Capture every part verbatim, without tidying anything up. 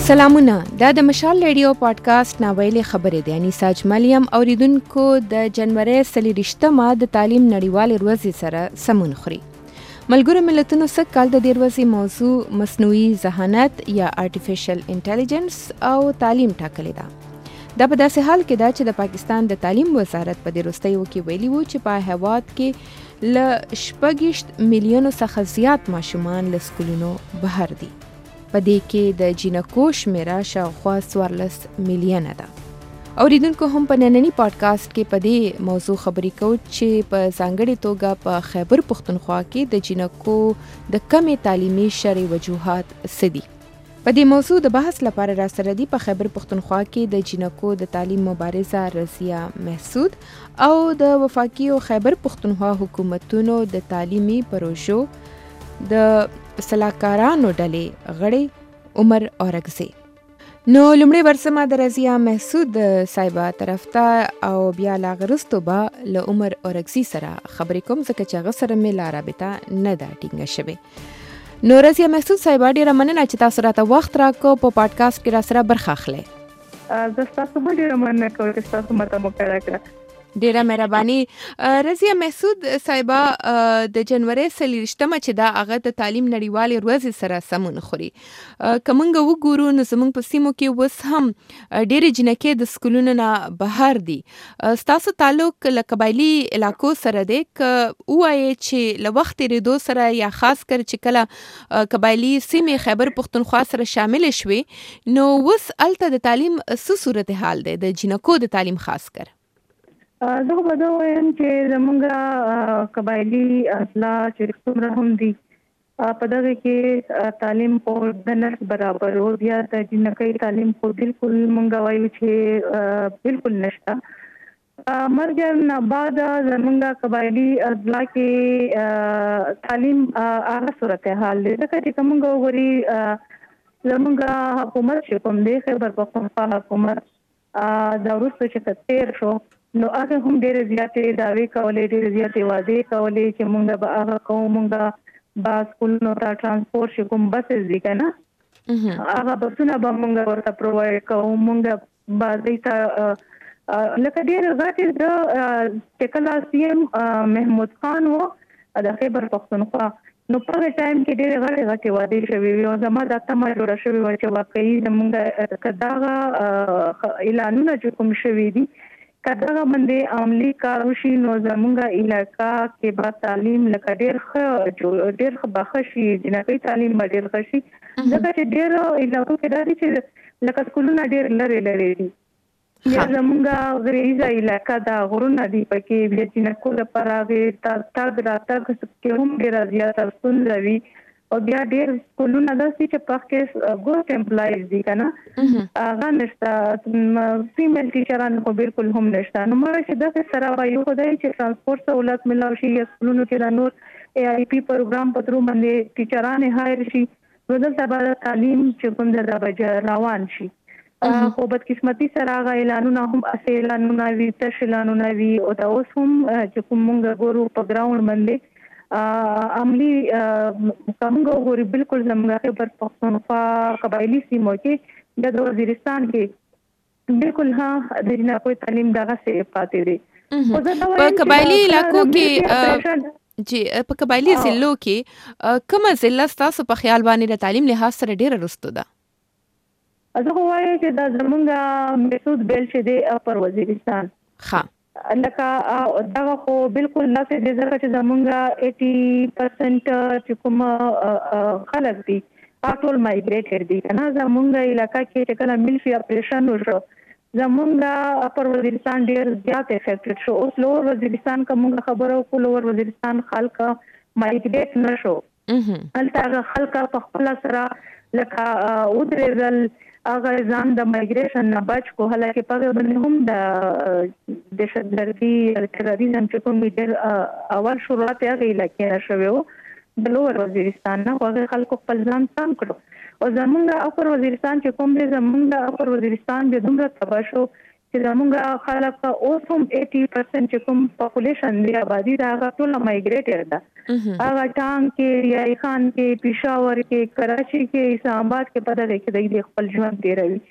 سلامونه، دا د مشال ریډیو پادکاسټ ناویلې خبرې دي. انیسا اجمل یم. اوریدونکو د جنوري څلېرویشتمه د تعلیم نړیوالې ورځې سره سمون خوري. ملګرو ملتونو سږ کال د دې ورځې موضوع مصنوعي ذهانت یا آرټیفیشل انټيليجنس او تعلیم ټاکلې ده. دا په داسې حال کې ده چې د پاکستان د تعلیم وزارت په دې وروستیو کې ویلي وو چې په هیواد کې له شپږ میلیونو څخه زیات ماشومان له سکولونو بهر دي. په دې کې د جینکو شمیره شاوخوا څوارلس میلیونه ده. اوریدونکو هم په نننی پادکاسټ کې په دې موضوع خبرې کوو چې په ځانګړې توګه په خیبر پښتونخوا کې د جینکو د کمې تعلیمي شرعي وجوهات څه دي. په دې موضوع د بحث لپاره را سره دي په خیبر پښتونخوا کې د جینکو د تعلیم مبارزه رضیه محسود او د وفاقي او خیبر پښتونخوا حکومتونو د تعلیمي پروژو د سلاکارانو ډلې غړي عمر اورګزی. نو لومړی ورسمه د رضیه محسود صاحبه طرف ته او بیا لا غرستو به له عمر اورګزی سره خبرې کوم ځکه چې هغه سره مې لا رابطه نه ده ټینګه شوې. نو رضیه محسود صاحبه ډیره مننه چې تاسو راته وخت راکو په پادکاسټ کې را سره برخه اخلئ. زه تاسو هم ډیره مننه کوم چې تاسو ماته موقع راکړه. ډیره مهرباني. رضیه محسود صاحبه د جنوري څلېرویشتمه چې دا هغه د تعلیم نړیوالې ورځې سره سمون خوري. که موږ وګورو نو زموږ په سیمو کې اوس هم ډېرې جینکې د سکولونو نه بهر دي. ستاسو تعلق له قبایلي علاقو سره دی. که ووایې چې له وخت تېرېدو سره یا خاص کر چې کله قبایلي سیمې خیبر پښتونخوا سره شاملې شوې نو اوس هلته د تعلیم څه صورتحال دی د جینکو د تعلیم خاص کر؟ زه به دا وایم چې زموږ قبایلي اصلاح چې څومره هم دي په دغه کې تعلیم خو د نرخ برابر او بیا د جنکۍ تعلیم خو بالکل مونږ وایو چې بالکل نشته. مرګ نه بعد زموږ قبایلي اصلاح کې تعلیم هغه صورتحال دی ځکه چې کومه وګوري زموږ حکومت چې کوم دی خیبر پښتونخوا حکومت دا وروسته چې تیر شو نو هغه هم ډېر زیاتې دعوی کولې ډېر زیاتې وعدې کولې چې مونږ به هغه کوو مونږ به سکولونو ته ترانسپورټ شي کوم بسز دي که نه هغه بسونه به مونږ ورته پرووایډ کوو مونږ به دوی ته لکه ډېر غټې د چې کله سی ایم محمود خان و د خیبر پښتونخوا نو په هغه ټایم کې ډېرې غټې غټې وعدې شوې وي او زما دا تمه جوړه شوې وه چې واقعي زمونږ که دغه اعلانونه چې کوم شوي دي که دغه باندې عملي کار وشي نو زموږ علاقه کې به تعلیم لکه ډېر ښه ډېر ښه به ښه شي جنکۍ تعلیم به ډېر ښه شي ځکه چې ډېرو علاقو کې دا دي چې لکه سکولونه ډېر لرې لرې دي یا زموږ غریزه علاقه ده غرونه دي پکې بیا جنکو لپاره هغې تګ راتګ کې هم ډېره زیاته ستونزه وي او بیا ډېر سکولونه داسې چې په کې ګوسټ امپلایز دي که نه هغه نشته فیمیل ټیچران خو بالکل هم نشته. نو مګر چې دغه سره به یو خدای چې ترانسپورټ سهولت ملاو شي یا سکولونو کې د نور ای آی پي پروګرام په ترو باندې ټیچرانې هایر شي نو دلته به تعلیم چې کوم دی دا به روان شي. خو بدقسمتي سره هغه اعلانونه هم اسې اعلانونه وي تش اعلانونه وي او دا اوس هم چې کوم مونږ ګورو په ګراوند باندې عملی کومه وګوري بالکل زموږ خیبر پښتونخوا قبایلی سیمو کې د وزیرستان کې بالکل ها د جنکو تعلیم دغه څه پاتې دي. په قبایلی علاقو کې جی په قبایلی ضلعو کې کومه ضلع ستاسو په خیال باندې د تعلیم لحاظ سره ډیره رستو ده؟ زه وایم چې د زموږ مسعود بیل چې دی پر وزیرستان ښه لکه دغه خو بالکل داسې دی ځکه چې زموږ ایټي پرسنټ چې کوم خلک دي ټول مایګریټډ دي که نه زموږ علاقه کې چې کله ملټري اپریشن وشو زموږ اپر وزیرستان ډېر زیات افیکټډ شو. اوس لوور وزیرستان که موږ خبره وکړو لوور وزیرستان خلک مایګریټ نه شو هلته هغه خلک په خپله سره لکه ودرېدل هغه ځان د مایګریشن نه بچ کو حالکه په باندې هم د دهشتګردي تروریزم چې کوم ډېر اول شروعات هغه علاقې نه شوی و د لوور وزیرستان نه هغه خلکو خپل ځان سم کړو او زمونږ اپر وزیرستان چې کوم دی زمونږ اپر وزیرستان به دومره تباه شو چې زمونږ خلک اوس هم eighty percent چې کوم پاپولیشن دی آبادی دا هغه ټول مایګریټډ ده. هغه ټانګ کې، ریاض خان کې، پېښور کې، کراچي کې، اسلام آباد کې په دغه کې د خپل ژوند تیروي.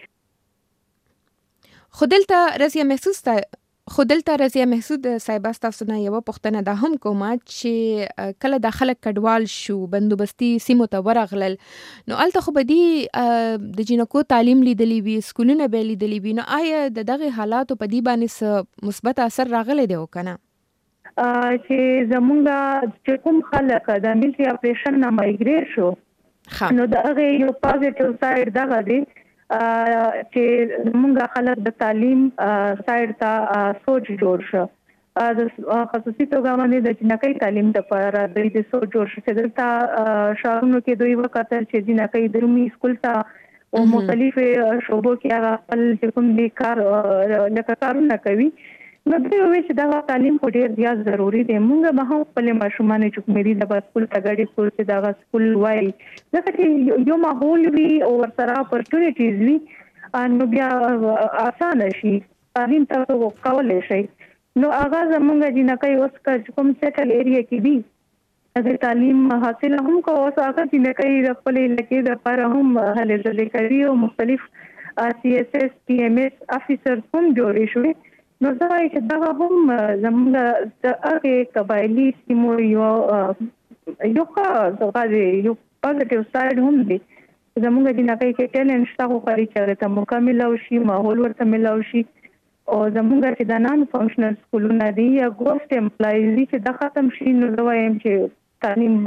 خودلته رضیه محسوس تا خودلته رضیه محسود صاحب تاسو نه یو پوښتنه ده هم کوم چې کله د خلک کډوال شو بندوبستي سیمو ته ورغلل نو الته خو بدی د جنکو تعلیم لیدلی وی سکولونه به لیدلی وی نو آیا د دغه حالاتو په دی باندې مثبت اثر راغلی دی وکنه چې زمونږ چې کوم خلک د ملي اپریشن نه مایګریټ شو نو دغه یو پازیټیو ساید دغه دی چې موږ خلک د تعلیم ساید ته سوچ جوړ شو د خصوصي توګه باندې د جنکۍ تعلیم لپاره د دې سوچ جوړ شو چې دلته شاهونو کې دوی وکړل چې جنکۍ درومي سکول ته او مختلف شوبو کې هغه خپل کوم دي کار لکه کارونه کوي نو دوی وایي چې دا تعلیم خو ډیر زیات ضروری دی. موږ به هم خپل ماشومان چې کوم دي د سکول ته غړي کول چې دا سکول وایي ځکه چې یو ماحول وي او ورسره اپورتونټیز وي نو بیا آسان شي تعلیم تاسو کولای شئ. نو هغه زمونږ جنکۍ اوس کوم سیټل ایریا کې دي د تعلیم حاصل هم کو اوس هغه جنکۍ خپل لکه د لپاره هم هلې ځلې کوي او مختلف سی ایس ایس پی ایم ایس افیسر هم جوړې شوې. نو دا چې دا هم زموږ د هغه قبایلی سیمو یو یو ښه یو پازیټیو ساید هم دی. زموږ د نکای کې ټیلنټ شته خو خاري چې ته مکمل او شي ماحول ورته ملاو شي او زموږ چې د نان فنکشنل سکولونه دي یا ګوست امپلایز دي چې د ختم شي نو دا وایم چې تعلیم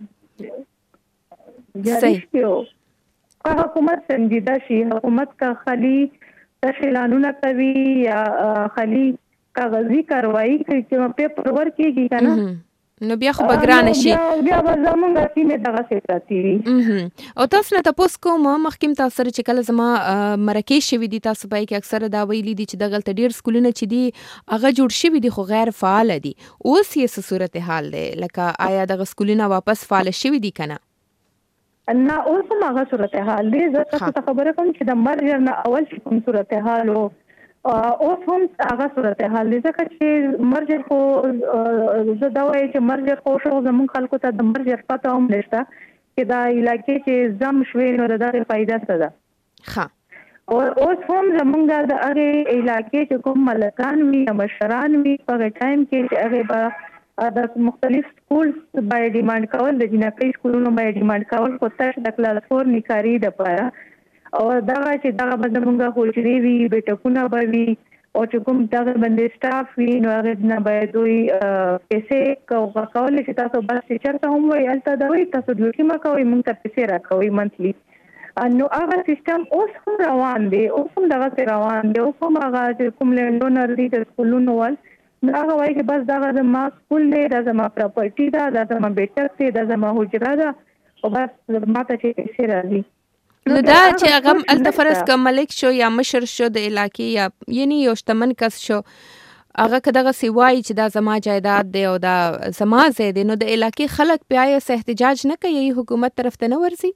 جاری شي او حکومت سنجیده شي. حکومت کا خالي تشلانونه کوي یا خالي کاغذي کاروایی کوي چې په پیپر ورک کېږي کنه نو بیا خو بګران شي بیا به زمونږ سیمه دغه سیټاتي او تاسو نه تاسو کوم مخکیم تاسو سره چې کله زما مرکه شوی دي تاسو پای کې اکثره دا ویلي دي چې د غلط ډیر سکولونه چې دي هغه جوړ شوی دي خو غیر فعال دي اوس یې څه صورتحال ده لکه آیا د سکولونه واپس فعال شوی دي کنه نه اوس هم هغه صورتحال دی. زه تاسو ته خبره کوم چې د مرجر نه اول کوم صورتحال او اوس هم هغه صورتحال دی ځکه چې مرجر خو زه دا وایم چې مرجر خو شو زموږ خلکو ته د مرجر پته هم نشته چې دا علاقې چې زم شوي نو دغه فائدہ څه ده. ها او اوس هم زموږ د هغه علاقې چې کوم ملکان وي یا مشران وي په ټایم کې چې هغه به د مختلف سکولز باندې ډیماند کول د جنکۍ سکولونو باندې ډیماند کول خو تاسو د کلاس فور نکاري د پاره او دا چې دا به زموږ هوچري وي بیٹکونه به وي او چې کوم دا باندې سټاف وي نو هغه نه باید دوی پیسې کوو کول چې تاسو بس چیرته هم وي الته دا وي تاسو دوی ما کوي مونږ ته پیسې راکوي منتلی نو هغه سیستم اوس هم روان دی اوس هم دغه روان دی اوس هم هغه کوم لندونر دي د سکولونو ول هغه وایي چې بس دا د ما سکول دی دا زما پراپرټي ده دا زما بیٹک دی دا زما حجره ده او بس ماته چې پیسې راځي. نو دا چې هغه التفرس کوم ملک شو یا مشر شو د علاقې یا یعنی یو شتمن کس شو هغه کداغه سیوای چې دا زما جایداد دی او دا زما ځای دی نو د علاقې خلک بیا یې احتجاج نه کوي حکومت طرف ته نه ورځي.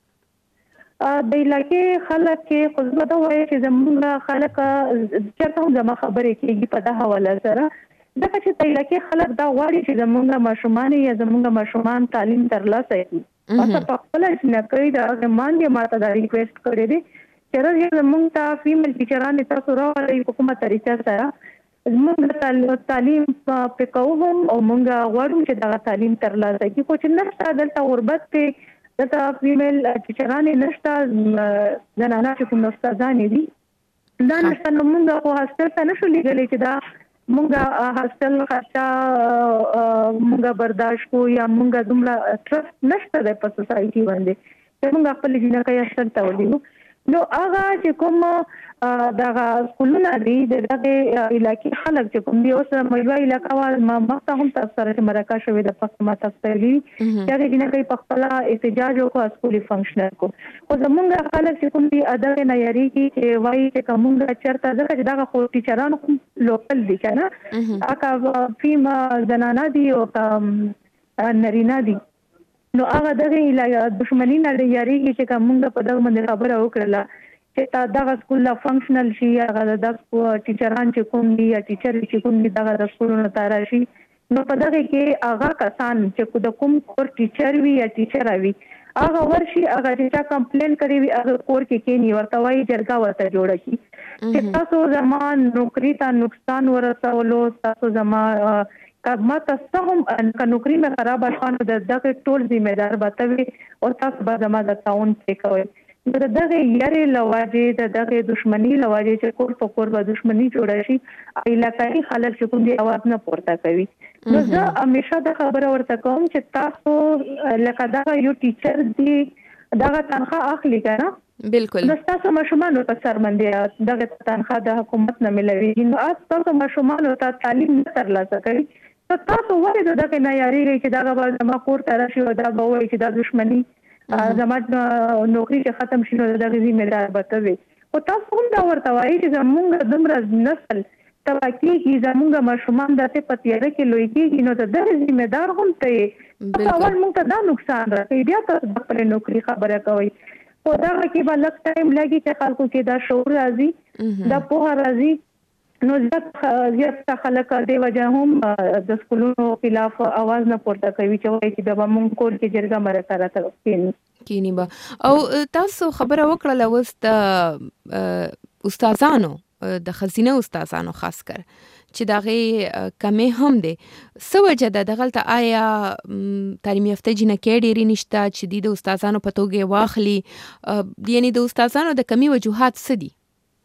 د علاقې خلک کې خو دا وایي چې زموږ خلک چېرته هم زما خبرې کېږي په دا حواله سره ځکه چې د علاقې خلک دا غواړي چې زموږ ماشومان یا زموږ ماشومان تعلیم ترلاسه کړي تاسو په خپل جنکۍ د هغه باندې ماته دا ریکویسټ کړی دی چې راځي زموږ ته فیمیل ټیچران تاسو راوړئ په کومه طریقه سره زموږ تعلیم په کوو او موږ غواړو چې دا تعلیم ترلاسه کړي خو چې نشته دلته غربت په دلته فیمیل ټیچران نشته زنانه چې کوم استادان دي دا نشته نو موږ خو هاستل ته نشو لګلې چې دا مونږه هاستل خرچا مونږه برداشت کو یا مونږه دومره ټرست نشته د په سوسايټي باندې چې مونږ خپل جنکۍ هاستل ته ولېو نو هغه چې کوم دغه سکولونه دي دغه علاقې خلک چې کوم دی اوس مېوه علاقې وال ما مخته هم تاسو سره مرکه شوې د پخته ما تاسو ته ویلي چې جنکۍ په خپل احتجاج او سکولي فنکشنل کو او زمونږ خلک چې کوم دی ادغه نه یریږي چې وایي چې کومه چرته ځکه دغه خو ټیچران لوکل دي کنه اکا فیما زنانه دي او نرینا دي نو هغه دغه دښمنی نه یریږي چې کومه په دغه باندې خبره وکړه چې تا دغه سکول لا فنکشنل شي هغه د ټیچران چې کوم دي یا ټیچر چې کوم دي دغه د سکولونو ته راشي نو په دغه کې هغه کسان چې د کوم کور ټیچر وي یا ټیچر وي هغه ورشي هغه چې کمپلین کوي هغه کور کې کې نی ورته وایي جرګه ورته جوړه کی چې تاسو زمان نوکری ته نقصان ورسولو تاسو زما کما تاسو هم ک نوکری مې خراب شوه د دغه ټول ذمہ دار بتوي او تاسو به زما د تاون پې کوي د دغه یاري لواجه د دغه دښمنی لواجه چې کور په کور به دښمنی جوړه شي علاقائی خلک چې کوم دي आवाज نه پورته کوي نو زه همیشه د خبره ورته کوم چې تاسو لکه دا یو ټیچر دی دغه تنخواه اخلي کنه بالکل نو تاسو ماشومان په سر باندې دغه تنخواه د حکومت نه ملوي نو تاسو ماشومان ته تعلیم نه ترلاسه کوي نو تاسو ولې دغه نه یاري چې دغه به ما کور ته راشي او دا به وایي چې د دښمنی زموږ نوکری چې ختم شي نو دغه ذمہ دار بتوي او تاسو هم دا ورته وایي چې زموږ دمر نسل تواکی کی زموږ ماشومان د ته پتیاره کې لوي کېږي نو د ذمہ دار هم ته اول موږ ته دا نقصان راځي بیا تاسو خپل نوکری خبره کوي او دا کې به لږ ټایم لګي چې خلکو کې دا شعور راځي دا پوهه راځي نو زیات خلک د وجه هم د سکولونو خلاف आवाज نه پورته کوي چې وایي چې د مونږ کور کې جرګه مرکه راته کینی به او تاسو خبره وکړه لوست استادانو د خزینه استادانو خاص کر چې دغه کمې هم دي سوجه د دغلت آیا تعلیم یافته جنکې ډېری نشته چې د استادانو په توګه واخلي یعنی د استادانو د کمی وجوهات څه دي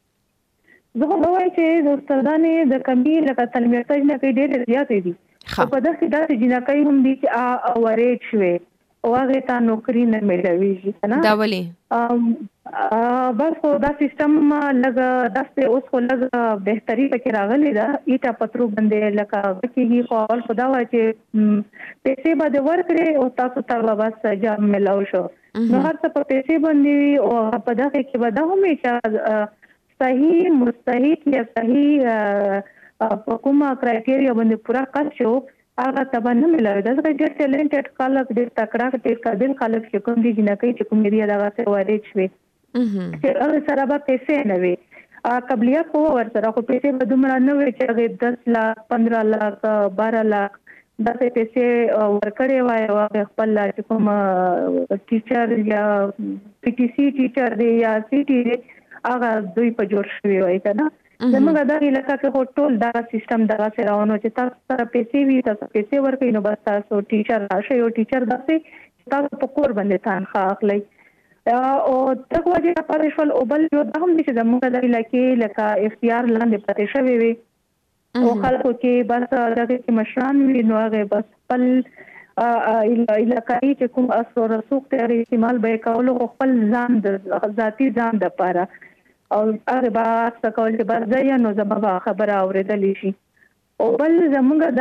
زه وایم چې د استادانو د کمی لکه تعلیم یافته جنکې ډېر زیات دي په دغه داسې جنکې هم دي چې اورېج شوي او هغه ته نوکری نه ملويږي نه دا ولې بس دا سیستم لږ داسې اوس خو لږ بهتري پکې راغلی دا ایټا پترو باندې لکه کېږي خو اول خدا وای چې پیسې باندې ورکړي او تاسو ته بس جام ملاو شو نو هر څه په پیسې باندې او په دغه کې به دا هم چې صحیح مستحق یا صحیح په کومه کرایټیریا باندې پورا کار شو هغه تبه نه ملوي دا ډېر ټیلنټډ خلک ډېر تکړه ډېر قابل خلک چې کوم دي چې نه کوي چې کوم دی دغه څه وارد شوي چې هغه سره به پیسې نه وي قبلیت خو ورسره خو پیسې به دومره نه وي چې هغه دس لک پندرہ لک بارہ لک داسې پیسې ورکړې وای او خپل چې کوم ټیچر یا پی ټی سی ټیچر دی یا سی ټی دی هغه دوی په جوړ شوی وای کنه زموږ د علاقې کې ټول دا سیستم دغه سره روانو چې تاسو سره پیسې وي تاسو پیسې ورکړئ نو بس تاسو ټیچر راشي او ټیچر داسې تاسو په کور باندې تنخواه اخلي او دغه وجه په شول او بل یو د هم چې زموږ د علاقې لکه اختیار لاندې پاتې شوی وي او خلکو کې بس دغه کې مشران وي نو هغه بس خپل علاقې چې کوم اثر رسوخ ته استعمال به کول خپل ځان د ذاتی ځان د پاره او هغه به څه کول چې بس ځای نو زما خبره اورېدل شي او بل زموږ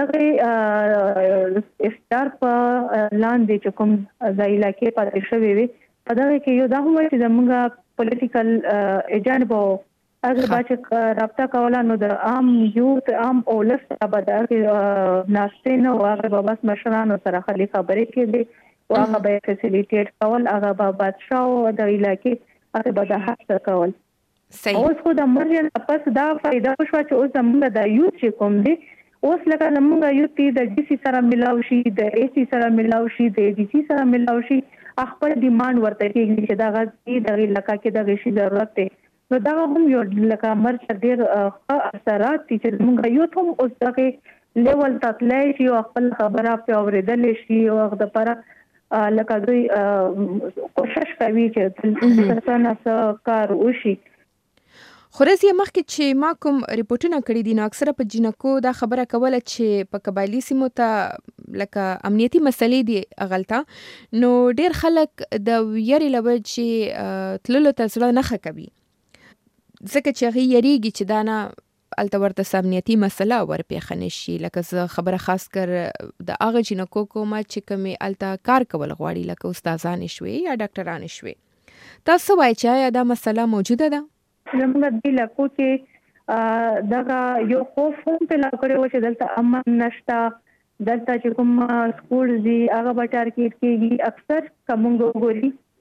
دغه اختیار په لاندې چې کوم ځای علاقې پاتې شوی وي په دغه کې یو دا هم چې زموږ پولیټیکل ایجنټ به هغه به چې رابطه کوله نو د عام یوت عام اولس به دغه ناشته نه هغه به بس مشرانو سره خالي خبرې کېدي او هغه به فیسیلیټیټ کول هغه به بادشاه او د علاقې هغه به د حق کول اوس خو د مرجن پس دا فائدہ شو چې اوس زموږ د یوت چې کوم دی اوس لکه زموږ یوت د ډي سي سره ملاو شي د اي سي سره ملاو شي د ډي سي سره ملاو شي خپل ډیماند ورته کېږي چې دا غږی د علاقې کې د غشي ضرورت دی نو دا هم یو لکه مرچ ډیر اثرات چې زموږ یوت هم اوس دغه لیول تطلای شي او خپل خبره په اوریدل شي او د لپاره لکه دوی کوشش کوي چې څنګه کار وشي خورزی مخکې چې ما کوم ریپورتونه کړي دي نو اکثره په جنکو دا خبره کوله چې په قبایلی سیمو ته لکه امنیتي مسلې دي اغلطه نو ډیر خلک د یری لوي چې تللو ته زړه نه خکوي ځکه چې هغه یریږي چې دا نه الته ورته امنیتي مسله ورپېښه نشي لکه زه خبره خاص کر د هغه جنکو کومه چې کومې الته کار کول غواړي لکه استادان شوي یا ډاکټران شوي تاسو وایئ چې دا مسله موجوده ده زموږ د علاقو کې دغه یو خوف هم پیدا کړی و چې دلته امن نشته دلته چې کوم سکول دي هغه به ټارګټ کېږي اکثر کومګو ګوري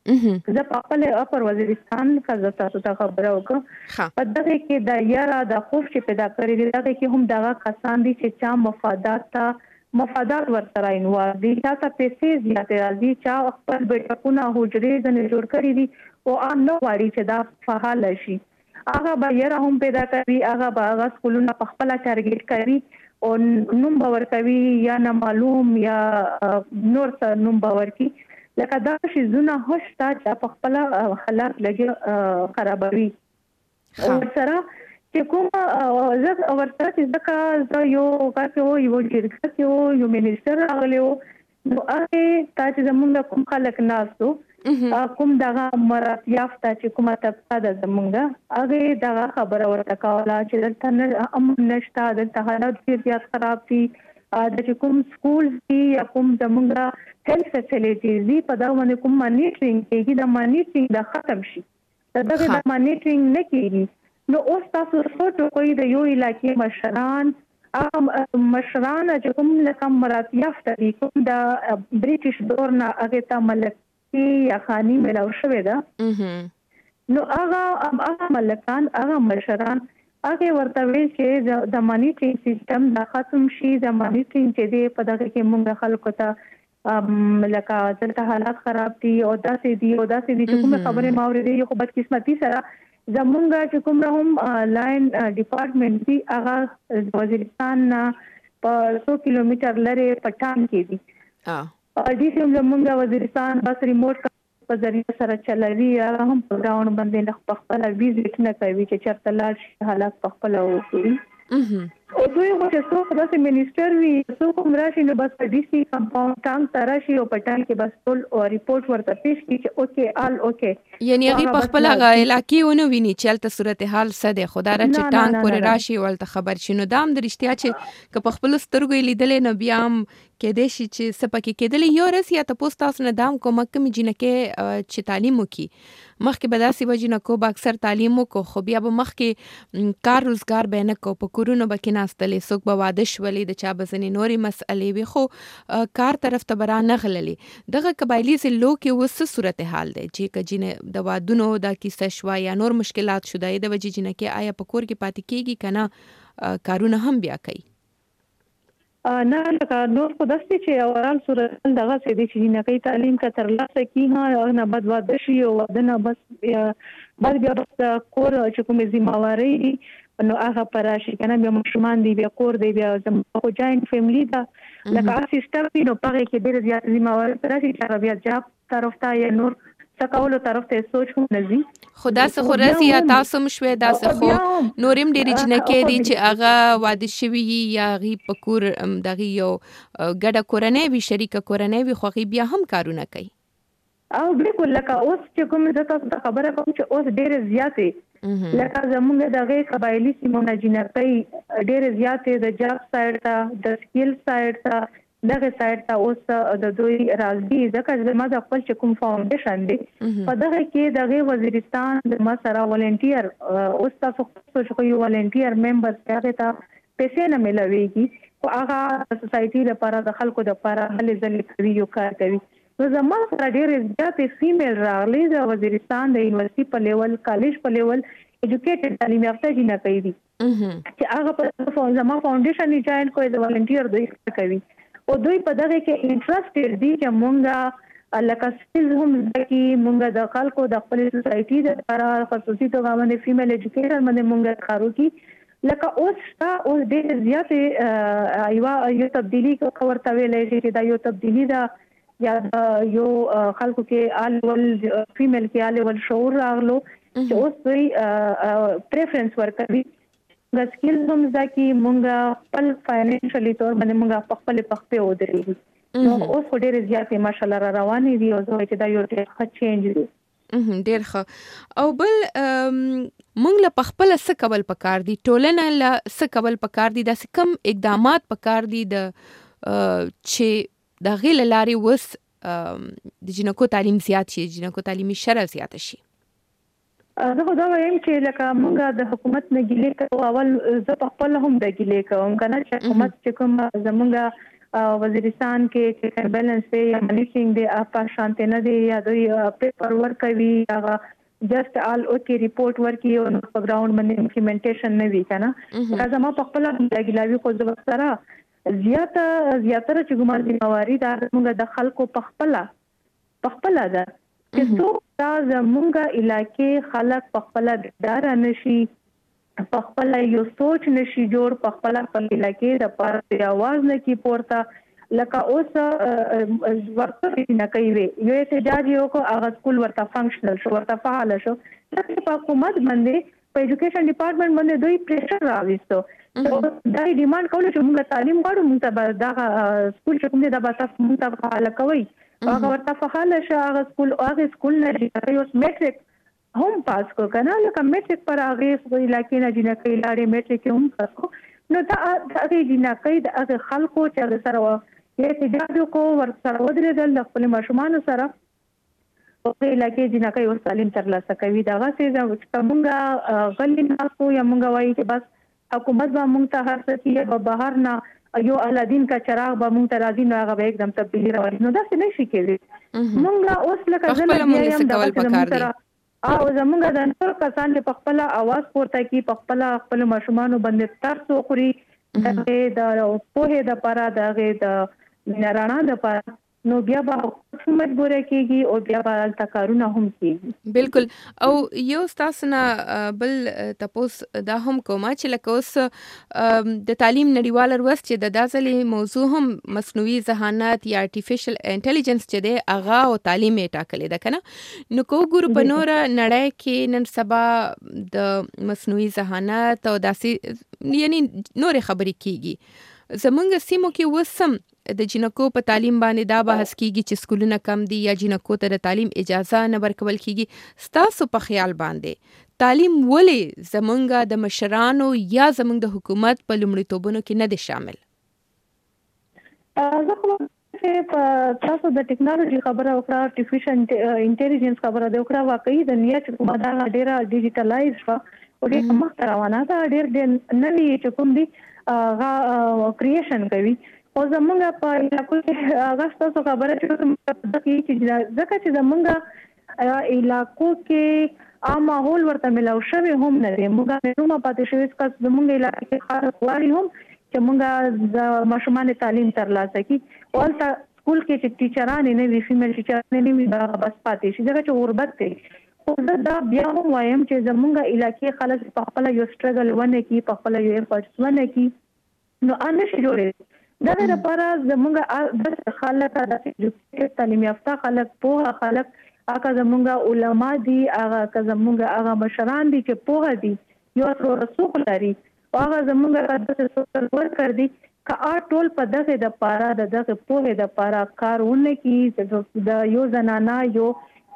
زه په خپل اپر وزیرستان کې تاسو ته خبره وکم په دغه کې د یارا د خوف چې پیدا کړی دی دغه کې هم دغه کسان دي چې چا مفادات ته مفادات ورسره انوار دي تاسو پیسې زیاتې راځي چا خپل بیٹکونه حجرې د جوړ کړی دي او ان نو واړي چې دا فعال شي هغه به یارا هم پیدا کوي هغه به هغه سکولونه په خپل ټارګټ کوي او نوم باور کوي یا نه معلوم یا نور څه نوم باور کوي لکه دا شي زونه هوښتا چې په خپل حالات لګي خرابوي او سره چې کوم زه ورته چې ځکه یو کاته یو شرکت یو یو منیسټر هغه نو هغه تاسو زمونږ کوم خلک ناسو کوم دغه مراد یافته چې کومه طبقه ده زمونږ هغه دغه خبره ورته کوله چې دلته امن نشته دلته حالات ډیر خراب دي د کوم سکول دی یا کوم زمونږ هیلث فیسیلیټیز دی په دا باندې کوم مانیټرینګ کېږي د مانیټرینګ د ختم شي دا د مانیټرینګ نه کېږي نو اوس تاسو سوچو کوئی د یو علاقې مشران ا مشران چې کوم لکه مراد یافته دي کوم د بریټیش دور نه هغه ته ملکي یا خاني ملاو شوی دا نو هغه هغه ملکان هغه مشران هغه ورته وی چې د مانیټرینګ سیستم د ختم شي د مانیټرینګ چې دی په دغه کې موږ خلکو ته لکه دلته حالات خراب دي او داسې دي او داسې دي چې کومه خبره ما ورېدې یو خو بدقسمتي سره زمونږ چې کوم هم لاین ډپارټمنټ دی هغه وزیرستان په څو کیلومتر لري پټان کې دي ا دې چې زمونږ وزیرستان بس ریموټ په ذریعہ سره چلوي هغه هم په ګراوند باندې نه خپل ویزټ نه کوي چې چرته لاړ حالات په خپل وکړي او دوی خو چې څو خداسې منیسټر وي څو کوم راشي نو بس په ډي سي کمپاوند ټانک ته راشي او پټان کې بس ټول او ریپورت ورته پیش کړي چې اوکې آل اوکې یعنی هغه په خپل هغه علاقې ونه ویني چې هلته صورتحال څه دی خو دا چې ټانک پورې راشي ولته خبر شي نو دا هم د رښتیا چې که په خپلو سترګو یې لیدلی نو بیا هم کېدای شي چې څه پکې کېدلی یو ورځ یا تپوس تاسو نه دا هم کومه کومې جینکې چې تعلیم وکړي مخکې به داسې به جینکو به اکثر تعلیم وکړو خو بیا به مخکې کار روزګار به یې نه کوو په کورونو به کېناستلې څوک به واده شولې د چا به ځینې نورې مسئلې وي خو کار طرف ته به را نه غللې دغه قبایلي ضلعو کې اوس څه صورتحال دی چې که جینې د وادونو دا کیسه شوه یا نور مشکلات شو د د وجې جینکې آیا په کور کې پاتې کېږي که نه کارونه هم بیا کوي نه لکه نور خو داسې چې اورال صورت دغه څه دي چې جینکۍ تعلیم کا ترلاسه کیږي او نه بد واده شي او واده نه بس بس بیا بس کور چې کومې ذمہواری دي نو هغه پراشي کنه بیا مشمان دي بیا کور دی بیا زموږ جاینټ فیملی دا لکه سیستم نو پاره کې ډېر زیات ذمہواری پراشي چې بیا جاب طرف ته یا نور څکولو طرف ته سوچ هم نزي خدا سه خو راسي یا تاسو مشوي دا سه خو نورم ډېر جنکې دي چې هغه واده شوی یا غي پکور دغه یو ګډه کورنۍ وی شریکه کورنۍ وی خو بیا هم کارونه کوي او بالکل لکه اوس چې کوم د تاسو خبره کوم چې اوس ډېر زیاتې لکه زموږ دغه قبایلی سیمونه جنکۍ ډېر زیاتې د جاب سایډ ته د سکیل سایډ ته دغه سایډ ته اوس د دوی راځي ځکه چې ما د خپل کوم فاونډیشن دی په دغه کې دغه وزیرستان د ما سره ولنټیر اوس تاسو څو یو ولنټیر ممبر هغه ته پیسې نه ملويږي او هغه سوسايټي لپاره د خلکو لپاره هلي ځلې کوي یو کار کوي نو زموږ سره ډېر زیاتې فیمیل راغلي د وزیرستان د یونیورسيټي په لیول کالج په لیول ایجوکیټډ تعلیم یافته جنکۍ دي چې هغه په زموږ فاونډیشن یې جوائن کوي د ولنټیر دوی کوي او دوی په دغه کې انټرېستډ دي چې مونږه لکه سکیلز هم ځکه مونږ د خلکو د خپل سوسايټي د لپاره خصوصي توګه باندې فیمیل ایجوکیټر باندې مونږ کارو کی لکه اوس تا اوس ډېر زیاتې ایوا یو تبدیلی ورته ویلې چې دا یو تبدیلی دا یا یو خلکو کې آل ول فیمیل کې آل ول شعور راغلو چې اوس دوی پریفرنس ورکوي د سکیل هم ځکه مونږه خپل فاینانشلی تور باندې مونږه خپل پخپه ودرېږي نو اوس ډېر زیاتې ماشالله را روانې دي او زه چې دا یو ډېر ښه چینج دی ډېر ښه او بل مونږ له خپل څه کول پکار دي ټولنه له څه کول پکار دي د کم اقدامات پکار دي د چې د غیل لاري وس د جنکو تعلیم زیات شي جنکو تعلیمي شرع زیات شي زه خو دا وایم چې لکه مونږه د حکومت نه ګیلې کوو اول زه په خپل هم د ګیلې کوم کنه چې حکومت چې کوم زمونږه وزیرستان کې چې بیلنس دی یا مانیټرینګ دی اپا شانته نه دی یا دوی پیپر ورک کوي هغه جست آل اوکی ریپورت ورکی او په ګراوند باندې امپلیمنټیشن نه وی کنه راځه ما په خپل لګلاوی خو زو سره زیاته زیاتره چې ګمان دي مواري دا موږ د خلکو په خپل په خپل ده چې څو دا زموږه علاقې خلک په خپل دار نشي په خپل یو سوچ نشي جوړ په خپل خپل علاقې د پاره आवाज نه کی پورته لکه اوس ورته نه کوي یو احتجاج یو کو هغه سکول ورته فنکشنل شو ورته فعال شو چې په حکومت باندې په ایجوکیشن ډپارټمنټ باندې دوی پریشر راوستو دا ډیماند کول چې موږ تعلیم غواړو موږ ته دا سکول چې کوم دي دا تاسو موږ ته فعال کوي هغه ورته فعال شو هغه سکول هغه سکول نه لري اوس میټریک هم پاس کو کنه لکه میټریک پر هغه علاقې نه جنہ کې لاړې میټریک هم پاس کو نو دا هغه جنہ کې د هغه خلکو چې سره یې احتجاج کو ور سره ودرېدل د خپل ماشومان سره او په علاقې جنہ کې ور تعلیم ترلاسه کوي دا غسه چې موږ غلي ناسو یا موږ وایي چې بس حکومت به موږ ته هر څه کې به بهر نه یو الادین کا چراغ به موږ ته راځي نو هغه به एकदम تبدیلی راوړي نو دا څه نشي کېږي موږ اوس لکه ځل یم د خپل او زمونږ د نور کسان په خپل आवाज پورته کی په خپل خپل ماشومان باندې ترسو خوري د په د پاره د نرانا د پاره نو بیا به مجبور کیږي او بیا به تکارونه هم کیږي بالکل او یو تاسو نه بل تاسو دا هم کومه چې لکه اوس د تعلیم نړیوال ورځ چې د داسلې موضوع هم مصنوعي ذهانت یا ارتفیشل انټيليجنس چې د اغا او تعلیم ټاکلې ده کنه نو کو ګورو په نور نړۍ کې نن سبا د مصنوعي ذهانت او داسې یعنی نور خبرې کیږي زمونږ سیمو کې وسم د جنکو په تعلیم باندې دا بحث کیږي چې سکولونه کم دي یا جنکو ته د تعلیم اجازه نه ورکول کیږي ستاسو په خیال باندې تعلیم ولې زمونږ د مشرانو یا زمونږ د حکومت په لومړیتوبونو کې نه دي شامل زه خو چې تاسو د ټیکنالوژي خبره وکړه ارتفیشل انټيليجنس خبره د وکړه واقعي د نیت کومه دا ډیره ډیجیټلایز شو او ډیره محترمانه دا ډیر ډیر نوې چې کوم دي هغه کریشن کوي او زمونږ په علاقو کې هغه تاسو خبره چې ځکه چې زمونږ علاقو کې عام ماحول ورته ملاو شوی هم نه دی موږ نو پاتې شوی چې زمونږ علاقې کې خاص غواړي هم چې موږ د ماشومان تعلیم ترلاسه کړي او تل سکول کې چې ټیچران نه وي فیمیل ټیچران نه وي دا بس پاتې شي ځکه چې غربت دی او دا بیا هم وایم چې زمونږ علاقې خلک په خپل یو سټرګل ونه کی په خپل یو افورټس ونه کی نو ان شي جوړي دا لپاره زمونږ د خلک د تعلیم یافته خلک په خلک هغه زمونږ علما دي هغه زمونږ هغه مشران دي چې په دي یو رسوخ لري هغه زمونږ د سوشل ورکر دي کا ټول په دغه د پاره د دغه په د پاره کارونه کی د یو زنانا یو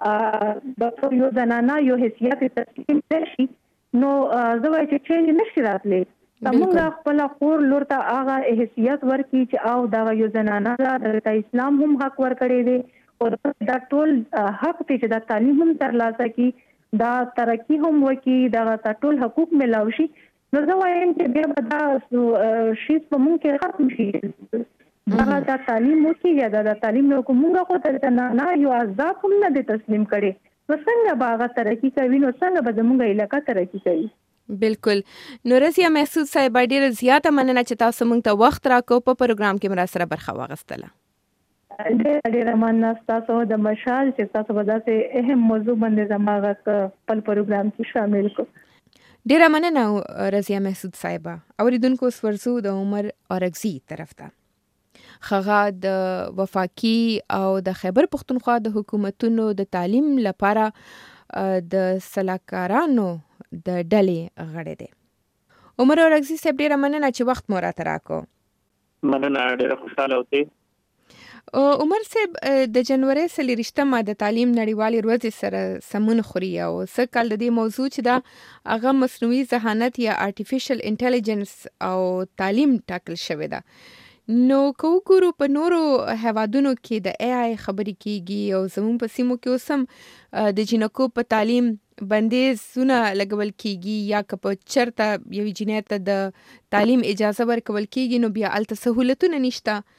د یو زنانا یو حیثیت تسلیم شي نو زوی چې چینج نشي راتلی موږ خپل خور لور ته هغه حیثیت ورکړي چې او دا یو زنانه د اسلام هم حق ورکړي دي او دا ټول حق چې د تعلیم هم ترلاسه کی دا ترقی هم وکي دا ټول حقوق ملاوي شي نو زه وایم چې بیا دا شی په موږ کې ختم شي دا د تعلیم وکي یا د تعلیم نو کومه خو ته نه یو آزاد هم نه تسلیم کړي نو څنګه باغ ترقی کوي نو څنګه به موږ علاقہ ترقی کوي بالکل نو رضیا محسود صاحب ډیره زیاته مننه چې تاسو موږ ته وخت راکو په پروګرام کې مرا سره برخه واغستله ډیره ډیره مننه تاسو د مشال چې تاسو په داسې اهم موضوع باندې زموږ خپل پروګرام کې شامل کو ډیره مننه رضیا محسود صاحب اوریدونکو سورسو د عمر اورغزي طرف ته خغه د وفاقي او د خیبر پختونخوا د حکومتونو د تعلیم لپاره د سلاکارانو د ډلې غړي دي عمر اورغزي صاحب ډیره مننه چې وخت مو راته راکو مننه ډیره خوشاله اوسئ عمر صاحب د جنوري سلیریشتمه د تعلیم نړیوالې ورځ سره سمون خوري او څه کال د دې موضوع چې دا هغه مصنوعي ذهانت یا ارتفیشل انټيليجنس او تعلیم ټاکل شوی ده نو کو ګورو په نورو هوادونو کې د اي اي خبرې کیږي او زموږ په سیمو کې اوسم د جنکو په تعلیم باندې سونه لګول کیږي یا کپ چرته یو جنیت د تعلیم اجازه ورکول کیږي نو بیا الته سہولتونه نشته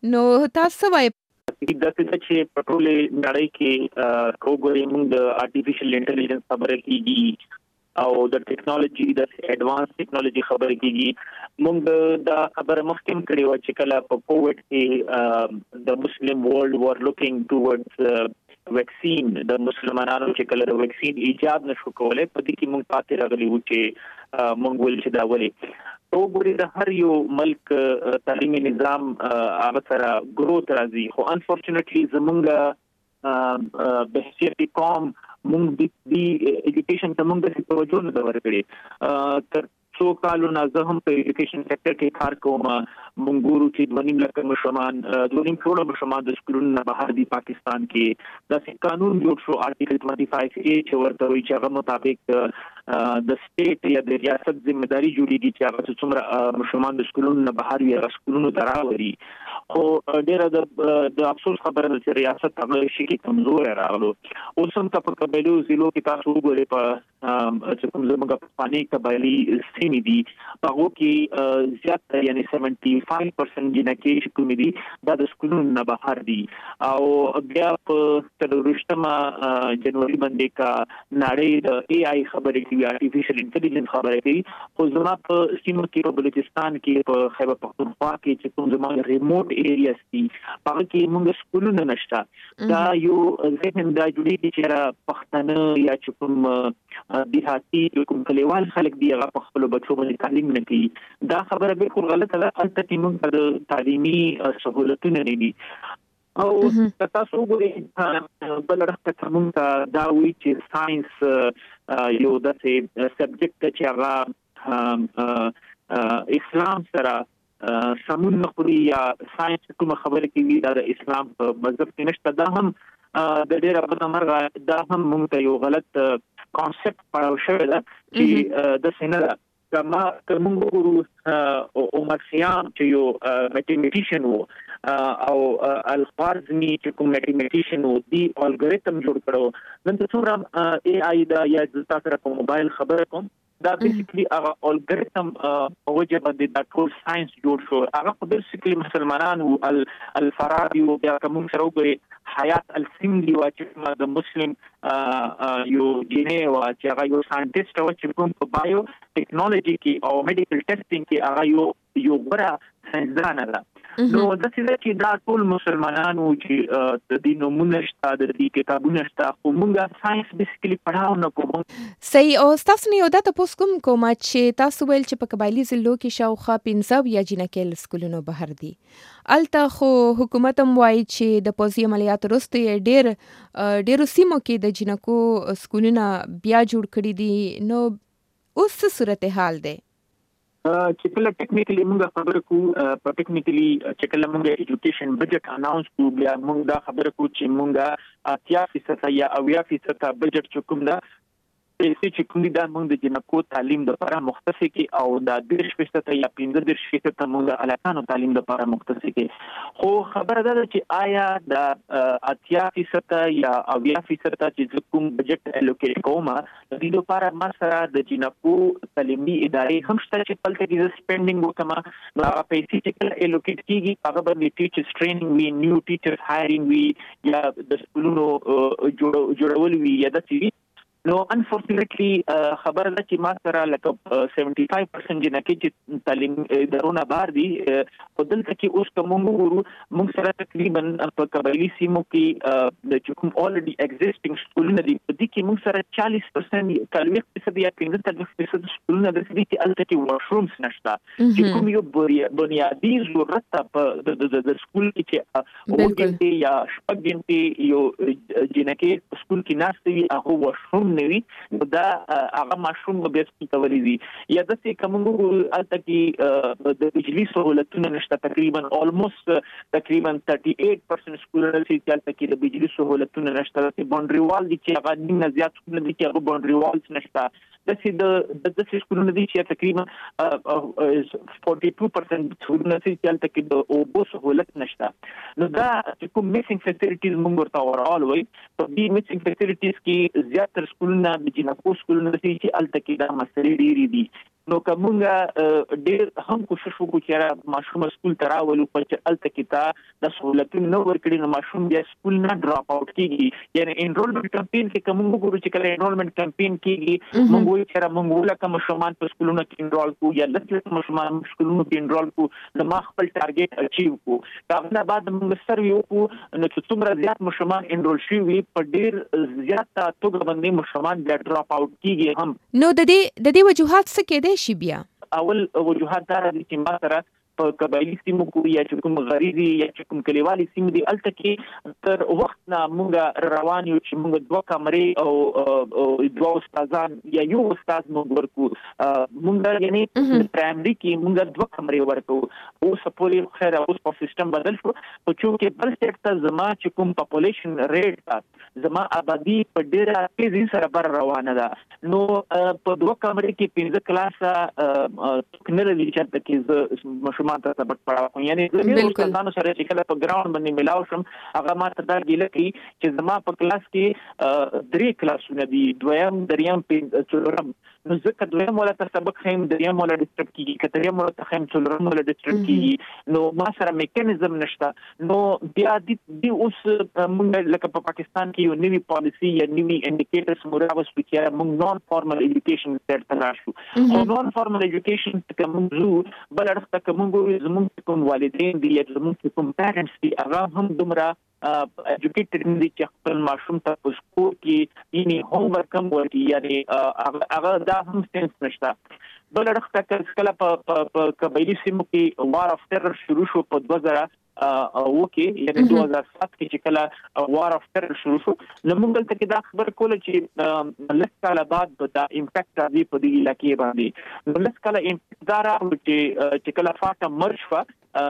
نو تاسو وایي د څه چې پټرول نړۍ کې کوګوري موږ د آرټیفیشل انټيليجنس خبره کیږي او د ټیکنالوژي د اډوانس ټیکنالوژي خبره کیږي موږ دا خبره مخکې کړې و چې کله په کووډ کې د مسلم ورلد وار لوکینګ ټوورډز ویکسین د مسلمانانو چې کله د ویکسین ایجاد نشو کولای په دې کې موږ پاتې راغلي و چې موږ ول چې دا ولي وګورئ د هر یو ملک تعلیمي نظام هغه سره ګروث راځي خو انفورچونټلی زمونږ په حیثیت قوم موږ د ایجوکیشن ته موږ د توجه نه ورکړي تر څو کالو نه زه هم په ایجوکیشن سېکټر کې کار کوم موږ ګورو چې د ونیم لکه مشمان د ونیم کروڑ مشمان د سکولونو نه بهر دي پاکستان کې د قانون جوړ شو آرټیکل پنځه پنځه اے چې ورته وایي چې هغه مطابق د سټیټ یا د ریاست ځمېداري جوړیږي چې هغه څومره مشمان د سکولونو نه بهر وي هغه سکولونو ته راوړي خو ډېر د د افسوس خبره ده چې ریاست هغه شي کې کمزور راغلو اوس هم په قبایلو ضلعو کې تاسو وګورئ په چې کوم زموږ په پانی قبایلی سیمې دي هغه کې زیات یعنی پچهत्तर پرسنټ جنکې چې کوم دي دا د سکولونو نه بهر دي او بیا په تلويشتما جنوري باندې کا نړۍ د اي اي خبرې کوي آرټیفیشل انټيليجنس خبرې کوي خو زما په سیمه کې په بلوچستان کې په خیبر پختونخوا کې چې کوم زموږ ریموټ ایریاز دي هغه کې موږ سکولونه نشته دا یو ذهن دا جوړیږي چې را پښتنه یا چې کوم دیهاتي کوم کلیوال خلک دی هغه په خپل بچو باندې تعلیم نه کوي دا خبره بالکل غلطه ده البته چې موږ د تعلیمي سہولتونه نه دي او تاسو وګورئ بل راځه موږ دا وی چې ساينس یو داسې سبجیکټ چې هغه اسلام سره سمون نخوري یا ساينس کوم خبره کوي دا د اسلام په مذهب کې نشته دا هم د ډېر په مرغه دا هم موږ ته یو غلط کانسپټ پړاو شوی دا چې د سینه کما کوم ګورو عمر خیام چې یو میتھمیټیشن وو او الخوارزمی چې کوم میتھمیټیشن وو دی الګوریتم جوړ کړو نن څومره اي اي دا یا تاسو سره په موبایل خبره کوم دا بیسیکلی هغه الګوریتم او وجه باندې دا ټول ساينس جوړ شو هغه بیسیکلی مسلمانانو الفارابي او بیا کوم سره وګوري حیات السندي چې د مسلم یو جینې او چې هغه یو ساينټیسټ او چې کوم په بایو ټیکنالوژي کې او میډیکل ټیسټینګ کې هغه یو یو غره ساينسدان ده نو د څه چې دا ټول مسلمانانو چې د دین نمونه شته د دې کتابونه شته خو موږ ساينس بیسیکلی پڑھاو نه کوو صحیح او تاسو نه یو دا تاسو کوم کوم چې تاسو ویل چې په قبایلی ضلعو کې شاوخوا پنځه یا جنکې سکولونو بهر دي الته خو حکومت هم وایي چې د پوزي عملیات وروسته ډېر ډېر سیمو کې د جنکو سکولونه بیا جوړ کړي دي نو اوس څه صورتحال ده چې کله ټیکنیکلی موږ خبره کوو په ټیکنیکلی چې کله موږ ایجوکیشن بجټ اناونس کوو بیا موږ دا خبره کوو چې موږ اتیا فیصد یا اویا فیصد بجټ چې کوم دا پیسې چې کوم دا موږ د جنکو تعلیم لپاره مختص کی او دا ډېر فیصد یا پنځه فیصد موږ الکانو تعلیم لپاره مختص کی خو خبره ده چې آیا د اتیا فیصد یا اویا فیصد چې کوم بجټ الوکیټ کوم د دې لپاره ما سره د جنکو تعلیمي ادارې هم شته چې پلته کې سپینډینګ وکما نو هغه پیسې چې کله الوکیټ کیږي هغه باندې ټیچرز ټریننګ وی نیو ټیچرز هایرینګ وی یا د سکولونو جوړول وی یا د سی نو انفورچونټلی خبره ده چې ما سره لکه پچهत्तर پرسنټ جنکې چې تعلیم درونه بار دي په دلته کې اوس کوم وګورو موږ سره تقریبا په قبایلی سیمو کې د کوم اولریډي ایگزیسټینګ سکولونه دي په دې کې موږ سره چالیس پرسنټ کلوي فیصد یا پنځه فیصد سکولونه د دې چې الته کې واشرومز نشته چې کوم یو بنیادی ضرورت په د سکول کې چې وګورئ یا شپږ غنټې یو جنکې سکول کې ناشته وي هغه واشروم نوي دا هغه ماشوم به څه کوي دي یا د څه کوم الته کې د بجلی سہولتونه نشته تقریبا অলموست تقریبا अड़तीस پرسنټ سکولونه چې الته کې د بجلی سہولتونه نشته چې باونډري وال دي چې هغه نه زیات سکولونه دي چې هغه باونډري والز نشته د څه د د څه سکولونه دي چې تقریبا बयालीस پرسنټ سکولونه چې الته کې د اوبو سہولت نشته نو دا کوم میسنګ فیسیلیټیز موږ ورته ورال وای په دې میسنګ فیسیلیټیز کې زیاتره سکولونه د جنکو سکولونه چې الته کې دا مسلې ډېری دي نو کومه ډېر هم کوشش وکړو چې ماشوم سکول ته راولو په چې الته کې تا د سہولتونو نو ورکړي نو ماشوم بیا سکول نه ډراپ اوټ کیږي یعنی انرولمنت کمپاین کې کوم وګورو چې کله انرولمنت کمپاین کیږي موږ وایو چې موږ ولکه ماشومان په سکولونو کې انرول کو یا لکه ماشومان په سکولونو کې انرول کو نو ما خپل ټارګټ اچیو کو دا نه بعد موږ سروي وکړو نو چې څومره زیات ماشومان انرول شي وي په ډېر زیات توګه باندې ماشومان بیا ډراپ اوټ کیږي هم نو د دې د دې وجوهات څه کېدای شي بیا اول وجوهات دا دي چې ما سره په قبایلی سیمو کې یا چې کوم غریزي یا چې کوم کلیوالي سیمو دي الته کې تر وخت نه موږ روان یو چې موږ دوه کمرې او دوه استادان یا یو استاد موږ ورکو موږ یعنی پرایمري کې موږ دوه کمرې ورکو او سپورټ خیر اوس په سیستم بدل شو او چې بل سیکټر زما چې کوم پاپولیشن ریټ زما آبادی په ډیره تیزی سره بر روانه ده نو په دوه کمرې کې پنځه کلاس ټکنالوژي چې کې ماته سبق پڑھاو یعنی زه د استادانو سره چې کله په ګراوند باندې ملاو شم هغه ماته دا ګیله کوي چې زما په کلاس کې درې کلاسونه دي دویم دریم څلورم نو ځکه دویم ولا سبق خیم دریم ولا ډسټرب کیږي کتریم ولا خیم څلورم ولا ډسټرب کیږي نو ما سره میکانیزم نشته نو بیا د اوس موږ لکه په پاکستان کې یو نوی پالیسی یا نوی انډیکیټرز موږ راوستو چې موږ نون فارمل ایجوکیشن ته تلاشو او نون فارمل ایجوکیشن ته موږ بل اړخ ته موږ زموږ کوم والدین دي یا زموږ کوم پیرنټس دي هغه هم دومره ایجوکیټډ دي چې خپل ماشوم ته په سکول کې یعنی هوم ورک هم ورکړي یعنی هغه دا هم سنس نشته بل اړخ ته کله په قبایلی سیمو کې وار اف ټرر شروع شو په دوه زره او کې یعنی دوه هزار سات کې چې کله وار اف ټرر شروع شو نو موږ ته دا خبر کوله چې لږ کال بعد دا امپیکټ راځي په دې علاقې باندې نو لږ کال امپیکټ دارا چې چې کله فاټه مرج ف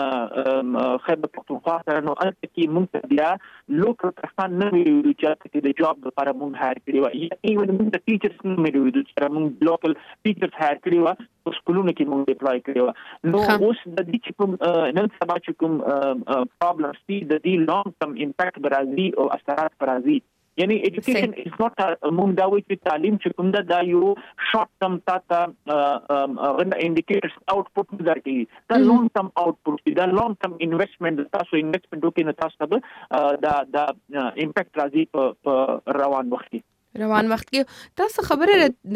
خیبر پختونخوا سره نو الته کې موږ بیا لوکل کسان نه ویلو چې د جاب لپاره موږ هایر کړی و یا ایون موږ د ټیچرز نه ویلو چې موږ لوکل ټیچرز هایر کړی و په سکولونو کې موږ ډیپلوي کړی و نو اوس د دې چې کوم نن سبا چې کوم پرابلمز دي د دې لانګ ټرم امپیکټ برازي او اثرات برازي یعنی ایجوکیشن از نوٹ موږ دا وایو چې تعلیم چې کوم دا یو شارټ ټرم تا تا انډیکیټرز اوټپوټ درکې دا لانګ ټرم اوټپوټ دا لانګ ټرم انویسټمنټ تاسو انویسټمنټ وکړئ نو تاسو دا دا امپیکټ راځي په روان وخت روان وخت کې تاسو خبره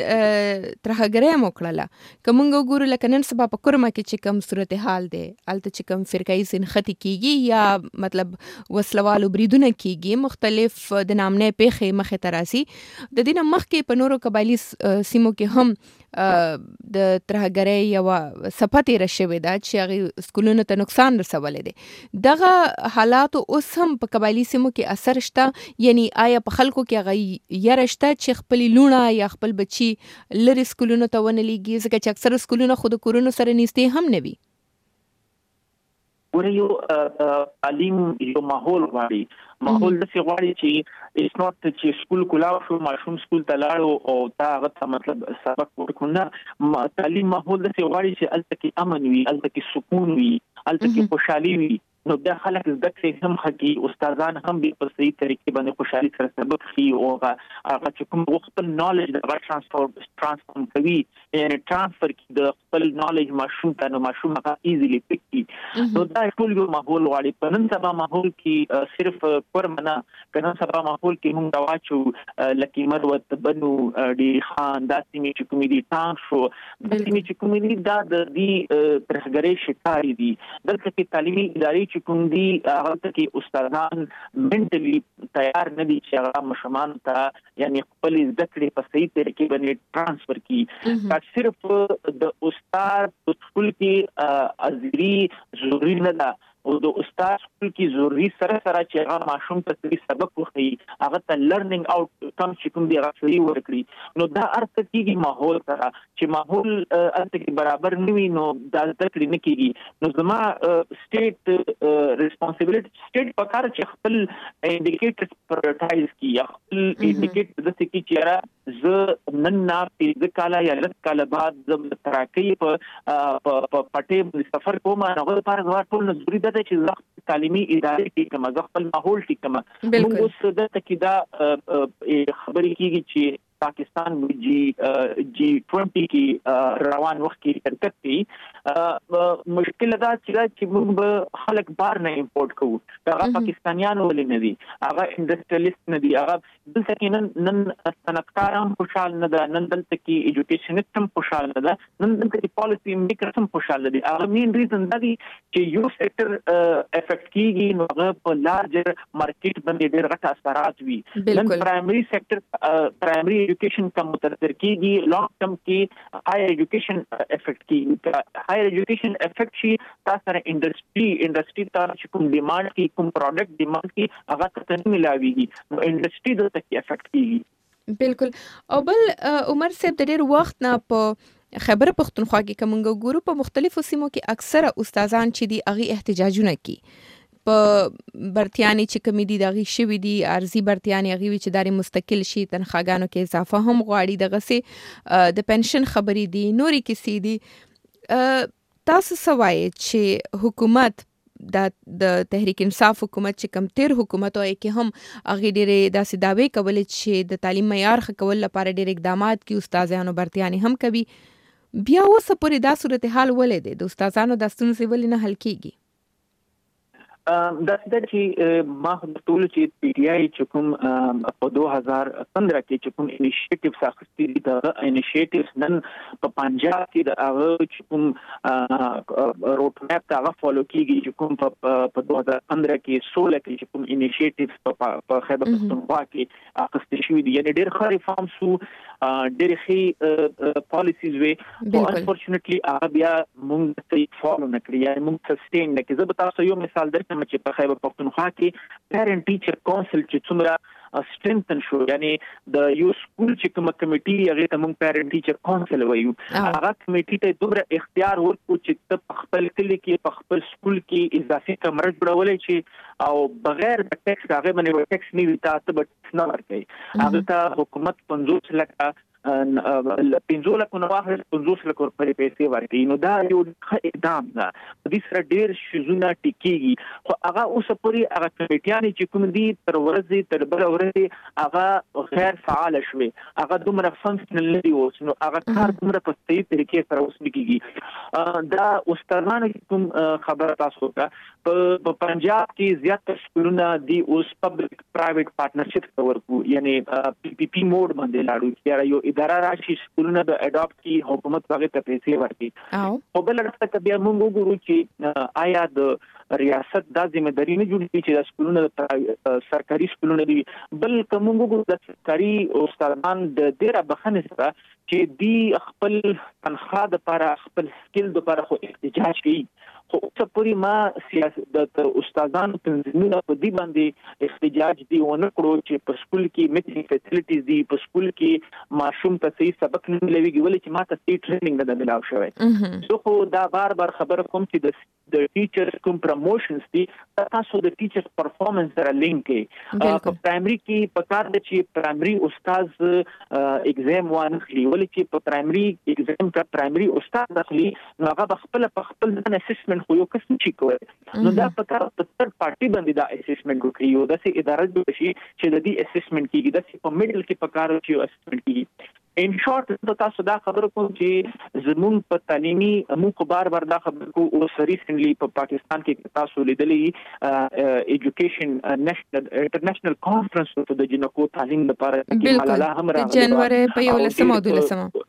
ترهګره موکړه کومه وګورو لکه نن سبا په کورما کې چې کوم صورتحال دی الته چې کوم فرقای سنختی کیږي یا مطلب وسلوالو بریدونه کیږي مختلف د نامنه پیخه مخه تراسي د دینه مخ کې په نورو قبایلی سیمو کې هم د ترهګره یو صفته رشوي دا چې هغه سکولونو ته نقصان رسولې دي دغه حالات اوس هم په قبایلی سیمو کې اثر شته یعنی آیا په خلکو کې هغه یره شته چې خپل لونه یا خپل بچي لری سکولونو ته ونه لیږي ځکه چې اکثر سکولونه خود کورونو سره نږدې هم نه وي ور یو تعلیم یو ماحول غواړي ماحول د څه غواړي چې اس نوٹ چې سکول کولاو شو ماشوم سکول ته لاړو او دا غته مطلب سبق ورکونه تعلیم ماحول د څه غواړي چې الته کې امن وي الته کې سکون وي الته کې خوشحالي وي نو دا خلک زده کړې هم حقي استادان هم به په صحیح طریقې باندې خوشحالي سره سبق خي او هغه چې کوم وخت نالج د ترانسفر ترانسفورم کوي یعنی ترانسفر د خپل نالج ماشوم ته نو ماشوم هغه ایزیلی پکې نو دا ټول یو ماحول غواړي په نن سبا ماحول کې صرف پرمنه کنه سبا ماحول کې موږ راوچو لکه مروت بنو ډي خان داسې می چې کومې دي تام شو داسې می چې کومې دي دا د دې ترهګرۍ شکاري دي دلته کې تعلیمي ادارې چې کوم دي هغه کې استادان منټلی تیار نه دي چې هغه مشمان ته یعنی خپل زده کړې په صحیح طریقې باندې ترانسفر کړي دا صرف د استاد په سکول کې ازري ضروري نه ده او د استاد سکول کې ضروري سره سره چې هغه ماشوم ته سبق وخی هغه ته لرنینګ اوټ کم چې کوم دی هغه صحیح ورکړي نو دا ارته کېږي ماحول سره چې ماحول ارته کې برابر نوي نو دا ذکر نه کېږي نو زما سټیټ ریسپانسیبিলিټي سټیټ په کار چې خپل انډیکیټرز پرایورټایز کړي یا خپل انډیکیټر د څه کې چې ز نن نه په ځکاله یا لږ کال بعد زم تراکې په پټې سفر کوم هغه پر ځواب ټول ضروري ده چې زغ تعلیمي ادارې کې کوم زغ خپل ماحول کې کوم موږ اوس د تکیدا خبرې کیږي چې پاکستان جی جی ट्वेंटी کې روان وخت کې شرکت کوي مشکل دا چې موږ به خلک بار نه امپورټ کوو هغه پاکستانیان ولې نه دي هغه انډستریالیست نه دي هغه دلته کې نن نن صنعتکار هم خوشاله نه ده نن دلته کې ایجوکیشنست هم خوشاله نه ده نن دلته کې پالیسی میکرز هم خوشاله دي هغه مین ریزن دا دی چې یو سېکټر افیکټ کیږي نو هغه په لارجر مارکیټ باندې ډېر غټ اثرات وي نن پرایمري سېکټر پرایمري ایجوکیشن کا متاثر کیږي لانګ ټرم کې هایر ایجوکیشن افیکټ کیږي هایر ایجوکیشن افیکټ شي تاسو سره انډستری انډستری ته کوم ډیماند کی کوم پروډکټ ډیماند کی هغه ته نه ملاويږي نو انډستری د تک افیکټ کیږي بالکل او بل عمر صاحب د ډېر وخت نه په خبره پښتونخوا کې کومنګ ګورو په مختلفو سیمو کې اکثره استادان چې دي اغي احتجاجونه کوي په برتیانی چې کمی دي دغه شوی دي ارزي برتیانی هغه چې داري مستقل شي تنخواګانو کې اضافه هم غواړي دغه سي د پنشن خبرې دي نوري کیسې دي تاسو سوای چې حکومت د د تحریک انصاف حکومت چې کم تیر حکومت وای کې هم هغه ډېرې داسې داوی کول چې د تعلیم معیار ښه کول لپاره ډېر اقدامات کوي استادانو برتیانی هم کوي بیا اوس پورې دا صورتحال ولې دی د استادانو د ستونزې ولې نه حل کیږي دا چې ما ټول چې پی ټی آی چې کوم په دوه هزار پندرہ کې چې کوم انیشیټیو اخیستي دي دا انیشیټیوز نن په پنجاب کې د هغه چې کوم روډ میپ دا هغه فالو کیږي چې کوم په دوه هزار پندرہ کې سولہ کې چې کوم انیشیټیوز په خیبر پختونخوا کې اخیستي شوی دي یعنی ډېر ښه ریفارمز وو ډېر ښه پالیسیز وي خو انفورچونټلی هغه بیا موږ ته فالو نه کړی یعنی موږ سسټین نه کړی زه به تاسو یو مثال درکړم چې په خیبر پختونخوا کې پیرنټ ټیچر کونسل چې څومره strengthen شو یعنی د یو سکول چې کوم کمیټي هغه ته موږ پیرنټ ټیچر کونسل وایو هغه کمیټي ته دومره اختیار ورکړو چې په خپل کلی کې په خپل سکول کې اضافي کمره جوړولای شي او بغیر د ټیکس هغه باندې ټیکس نه وي تاسو به ټیکس نه ورکړي هغه ته حکومت پنځوس لکه پنځه لک نو واخل پنځوس لک پر پیسې ورکړي نو دا یو اقدام ده د دې سره ډېر شیزونه ټیکيږي خو هغه اوس پورې هغه کمیټیان چې کوم دي تر ورځې تر بل ورځې هغه غیر فعال شوي هغه دومره فنکشنل نه دي اوس نو هغه کار دومره په صحیح طریقې سره اوس کیږي دا استادانو کوم خبر تاسو ته په پنجاب کې زیات سکولونه دي اوس پبلک پرایویټ پارټنرشپ ورکو یعنی پی پی پی موډ باندې لاړو یو اداره راشي سکولونه د اډاپټ کی حکومت هغه ته پیسې ورکړي او بل څه بیا موږ وګورو چې آیا د ریاست دا ځمېداري نه جوړیږي چې د سکولونو سرکاري سکولونه دي بل کوم وګورو د سرکاري استادان د ډیره بخنه سره چې دی خپل تنخواه د لپاره خپل سکیل د لپاره خو احتجاج کوي خو څه پوری ما سیاست د استادانو تنظیمونه په دې باندې احتجاج دی ونه کړو چې په سکول کې میټینګ فیسیلیټیز دي په سکول کې ماشوم ته صحیح سبق نه لويږي ولې چې ما ته صحیح ټریننګ نه ملاو شوی زه خو دا بار بار خبره کوم چې د د ټیچرز کوم پروموشنز دي تاسو د ټیچرز پرفارمنس سره لینک کې په پرایمري کې په کار د چې پرایمري استاد ایگزام وانخلي ولې چې په پرایمري ایگزام کا پرایمري استاد داخلي نو هغه خپل په خپل ځان اسسمنت خو یو کس نشي کوي نو دا په کار په تر پارټي باندې دا اسسمنت کوي یو د سي اداره جوړ شي چې د دې اسسمنت کیږي د سي په میډل کې په کار چې اسسمنت کیږي ان شارټ ته تاسو دا خبر کوم چې زموږ په تعلیمي موږ بار بار دا خبر کو او ریسنټلی په پاکستان کې تاسو لیدلې ایجوکیشن نېشنل انټرنیشنل کانفرنس ته د جنکو تعلیم لپاره کې ملاله هم راغله جنوري په یو لسمه او دولسمه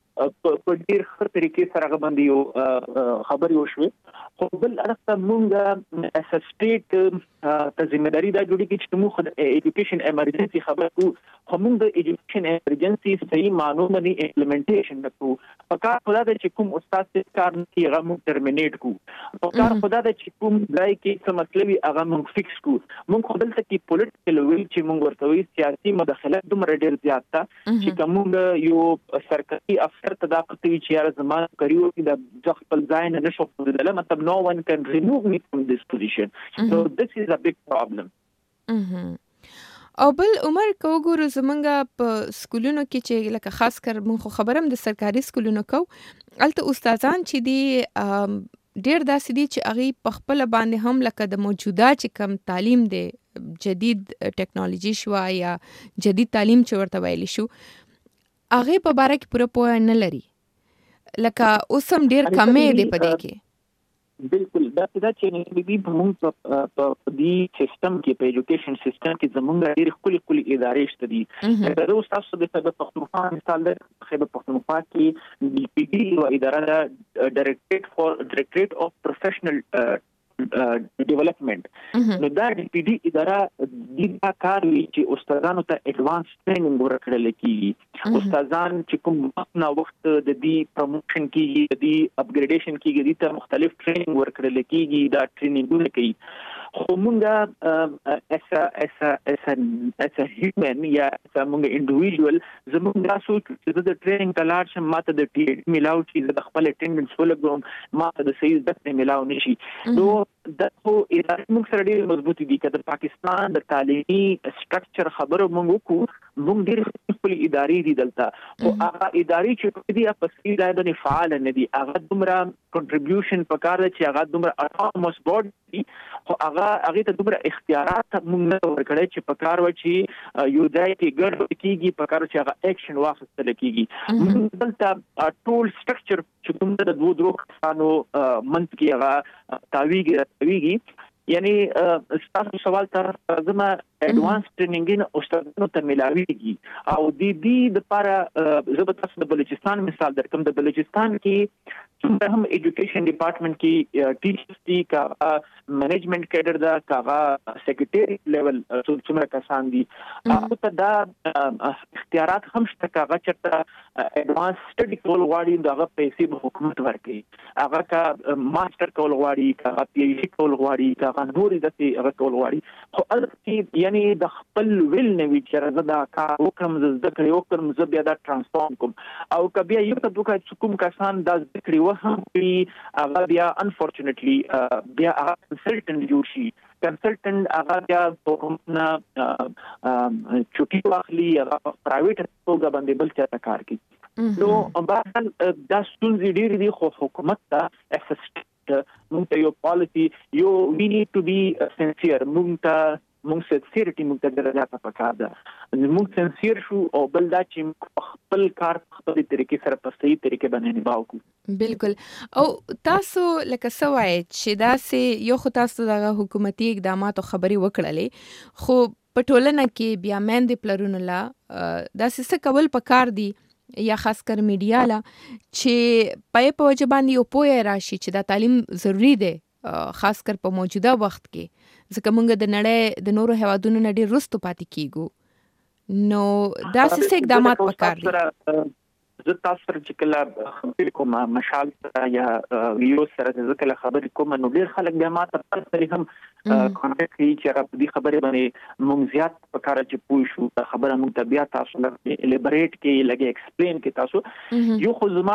په ډیر ښه طریقې سره باندې یو خبري وشوي خو بل اړخ مونږ اس سټیټ ته ځمېداري دا جوړی کی چې موږ د ایجوکیشن ایمرجنسي خبر کو خو موږ د ایجوکیشن ایمرجنسي صحیح معنی باندې امپلیمنټیشن نکو پکار خدا د چې کوم استاد څه کار نه کوي هغه موږ ټرمینیټ کو پکار خدا د چې کوم ځای کې څه مطلب هغه موږ فکس کو موږ خپل ته کې پولیټیکل ویل چې موږ ورته وی سیاسي مداخله دومره ډیر زیات ده چې کوم یو سرکاري افسر ته دا پته چې یاره زما کریو کې د خپل ځای نه نشو بدلل مطلب no one can remove me from this position mm-hmm. so this is a big problem mhm او بل عمر کو ګورو زمونږه په سکولونو کې چې لکه خاص کر مونږ خبرم د سرکاري سکولونو کو الته استادان چې دی ډیر داسې دي چې هغه په خپل باندې هم لکه د موجوده چې کم تعلیم دی جدید ټیکنالوژي شو یا جدید تعلیم چې ورته ویل شو هغه په باره کې پوره پوهه نه لري، لکه اوس هم ډیر کمې دی په دې کې. بالکل دا څه چې نه دی په موږ په دې سیستم کې په ایجوکیشن سیستم کې زمونږ ډېر خپل خپل ادارې شته دي. دا اوس تاسو د خیبر پختونخوا مثال د خیبر پختونخوا کې ډي پی ډي او اداره د ډایریکټریټ فور ډایریکټریټ اف پروفیشنل ډیولپمنٹ. نو دا ډي پی ډي اداره د کار وی چې استادانو ته ایڈوانس ټریننګ ورکړل کیږي. استادان چې کوم وخت نه وخت د دې پروموشن کیږي، د دې اپګریډیشن کیږي، د مختلف ټریننګ ورکړل کیږي، دا ټریننګونه کوي. خو مونږه ایسا ایسا ایسا ایسا هیومن یا ایسا مونږه انډیویډوال زمونږ دا سوچ چې د ټریننګ کلار شم ماته د ټی ډي ملاو چې د خپل اټینډنس ولګوم، ماته د صحیح زده ملاو نشي. نو دا خو ادارې موږ سره ډېر مضبوطې دي. که د پاکستان د تعلیمي سټرکچر خبرو موږ وکړو، موږ ډېر خپل ادارې دي دلته، خو هغه ادارې چې دي په سپي ځای باندې فعال نه دي. هغه دومره کنټریبیوشن پکار دی چې هغه دومره اټونومس بورډ دي، خو هغه هغه ته دومره اختیارات موږ نه ورکړی چې پکار و چې یو ځای کې ګډ کیږي، پکار چې هغه اکشن واخیستل کیږي. موږ دلته ټول سټرکچر چې کوم د دوه درو کسانو منځ کې هغه تاویږي تاویږي یعنی تاسو سوال ته زما ایڈوانس ټریننګ استادانو ته ملاويږي او د دې د لپاره زه به تاسو د بلوچستان مثال درکم. د بلوچستان کې څومره هم ایجوکیشن ډپارټمنټ کې ټیچرز دي، کا مینجمنٹ کیډر دا، کا سیکریټری لیول څومره کسان دي، هغه ته دا اختیارات هم شته. کا چرته ایڈوانس سټډي کول غواړي دا پیسې به حکومت ورکړي، هغه کا ماستر کول غواړي، کا پی ایچ ډي کول غواړي، کا نوري د هغه کول غواړي. خو البته یعنی د خپل ویل نه وی چې راځه دا کار وکړم، زده کړې وکړم، زه بیا دا ترانسفورم کوم. او کبه یو ته دوه کوم کسان دا زده کړې وهم چې هغه بیا انفورچونټلی بیا هغه کنسلټنټ جوړ شي. کنسلټنټ هغه بیا حکومتنا چوکي واخلي، هغه پرایویټ توګه باندې بل څه کار کوي. نو بهر دا ستونزې ډېرې دي، خو حکومت ته اسسټ مونږ ته یو پالیسی یو وی نیډ ټو بی سنسیر، مونږ ته مونږ سنسیریټي مونږ ته درجه پکار ده. مونږ سنسیر شو او بل دا چې خپل کار په خپل طریقې سره په صحیح طریقې باندې نباو کو. بالکل. او تاسو لکه سوای چې دا سه یو خو تاسو د حکومتي اقداماتو خبري وکړلې، خو په ټولنه کې بیا مېندې پلرونه لا دا څه کول پکار دي یا خاص کر میډیا لا چې پای په وجه باندې یو پوهه راشي چې دا تعلیم ضروری دی، خاص کر په موجوده وخت کې، ځکه موږ د نړۍ د نورو هیوادونو نه ډېر وروسته پاتې کیږو. نو دا څه اقدامات پکار دي؟ زه تاسو سره چې کله خبرې کوم مشال سره یا ویو سره چې کله خبرې کوم نو ډېر خلک بیا ما ته پرسنلی هم کانټیکټ کوي چې را په دې خبرې باندې موږ زیات پکار چې پوه شو دا خبره موږ ته بیا تاسو له الیبریټ کې لګي ایکسپلین کې تاسو یو خو زما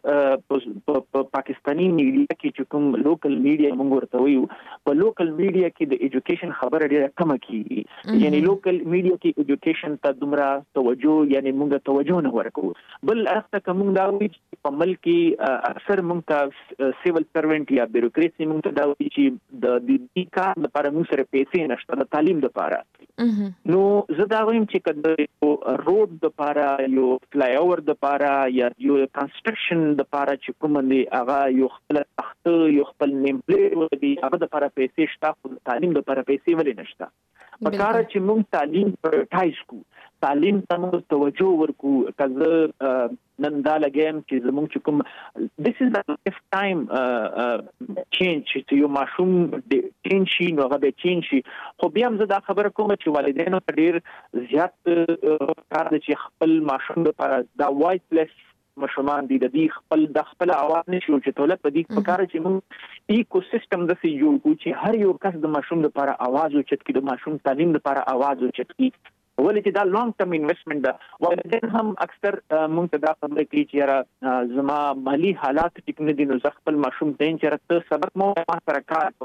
په پاکستانی میډیا کې چې کوم لوکل میډیا موږ ورته وایو، په لوکل میډیا کې د ایجوکیشن خبره ډېره کمه کیږي. یعنی لوکل میډیا کې ایجوکیشن ته دومره توجه یعنی موږ توجه نه ورکو. بل اخته کوم دا وی چې په ملک کې اکثر موږ ته سیول سروینټ یا بیوروکراسي موږ ته دا وی چې د دې کار لپاره موږ سره پیسې نشته د تعلیم لپاره. نو زه دا وایم چې کله روډ لپاره یو فلای اوور لپاره یا یو کنسټرکشن لپاره چې کوم دی هغه یو خپل تخت یو خپل نیم پلیټ ودی هغه لپاره پیسې شته، خو تعلیم لپاره پیسې ولې نشته. پکاره چې موږ تعلیم پرټایز کو، تعلیم ته موږ توجه ورکو. کله نن دا لګیم چې زموږ چې کوم this is the life time change چې یو ماشوم چینج شي نو هغه به چینج شي. خو بیا هم زه دا خبره کوم چې والدینو ته ډېر زیات کار دی چې خپل ماشوم لپاره دا وایسلس ماشومان دي د دې خپل د خپل اواز نشي چې تولد په دې پکاره چې موږ ایکو سیستم د سې جوړ کو چې هر یو کس د ماشوم لپاره اواز اوچت کړي، د ماشوم تعلیم لپاره اواز اوچت کړي. ولې چې دا لانګ ټرم انویسټمنټ ده. والدین هم اکثر موږ ته دا خبره کوي چې زما مالی حالات ټیک نه دي، نو زه خپل ماشوم ته چې سبق مو ما سره کار کوه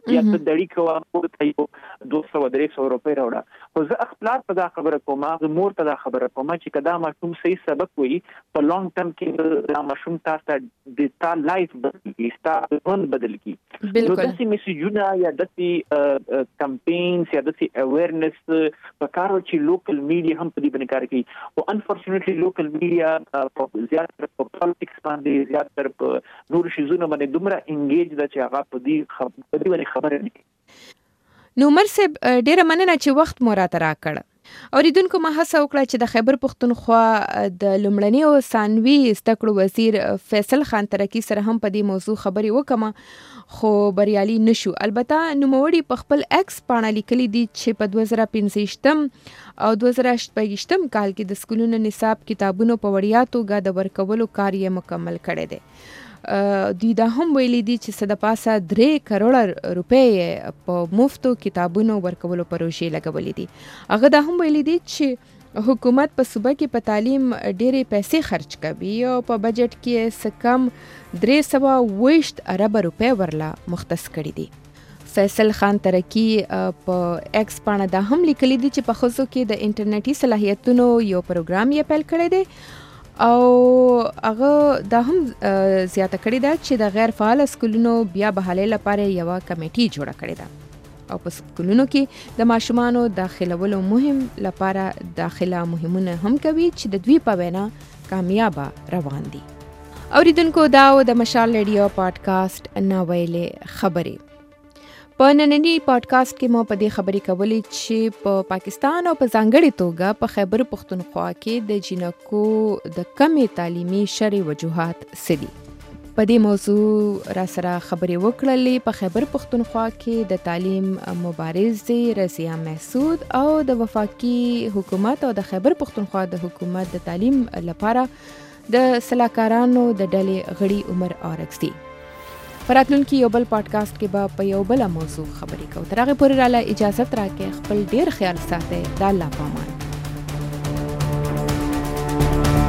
یا ته دړي کوه ورته یو دوه سوه درې سوه روپۍ راوړه. خو زه خپل په دا خبره کوم، زه مور ته دا خبره کوم چې کدا ماشوم صحیح سبق وي په لانګ ټرم کې دا ماشوم تاسو د تا لایف بدل کی، تاسو ژوند بدل کی. نو داسې میسیجونه یا داسې کمپینز یا داسې اویرنس په کار چې لوکل میډیا هم په دې باندې کار کوي. او انفورچونټلی لوکل میډیا زیات تر په پالیټکس باندې زیات تر په نور شیزونه باندې دومره انګیج ده چې هغه په دې په دې باندې خبره نه کوي. نو عمر صاحب ډیره مننه چې وخت مو راته راکړ. اوریدونکو ما هڅه وکړه چې د خیبر پښتونخوا د لومړني او ثانوي زده کړو وزیر فیصل خان ترکی سره هم په دې موضوع خبرې وکړم، خو بریالي نشو. البته نوموړي په خپل ایکس پاڼه لیکلي دي چې په دوه زره پنځه او دوه زره شپږ کال کې د سکولونو نصاب کتابونو په وړیا توګه د ورکولو کار یې مکمل کړی دی. دوی دا هم ویلي دي چې څه د پاسه درې کروړه روپۍ په مفتو کتابونو ورکولو پروژې لګولې دي. هغه دا هم ویلي دي چې حکومت په صوبه کې په تعلیم ډېرې پیسې خرچ کوي او په بجټ کې څه کم درې سوه اوویشت اربه روپۍ ورله مختص کړي دي. فیصل خان ترکی په ایکس پاڼه دا هم لیکلي دي چې په ښځو کې د انټرنیټي صلاحیتونو یو پروګرام یې پیل کړی دی او هغه دا هم زیاته کړې ده چې د غیر فعال سکولونو بیا بحالۍ لپاره یوه کمیټي جوړه کړې ده او په سکولونو کې د ماشومانو داخلولو مهم لپاره داخله مهمونه هم کوي چې د دوی په وینا کامیابه روان دي. اوریدونکو دا و د مشال ریډیو پادکاسټ ناویلې خبرې. په نننی پادکاسټ کې مو په دې خبرې کولې چې په پاکستان او په ځانګړې توګه په خیبر پښتونخوا کې د جنکو د کمې تعلیمي شرعي وجوهات څه دي. په دې موضوع را سره خبرې وکړلې په خیبر پښتونخوا کې د تعلیم مبارز رضیه محسود او د وفاقي حکومت او د خیبر پښتونخوا د حکومت د تعلیم لپاره د سلاکارانو د ډلې غړي عمر اورکسي. پر راتلونکي یو بل پادکاسټ کې به په یو بل موضوع خبرې کوو. تر هغې پورې راله اجازت راکړئ. خپل ډېر خیال ساتئ. د الله په امان.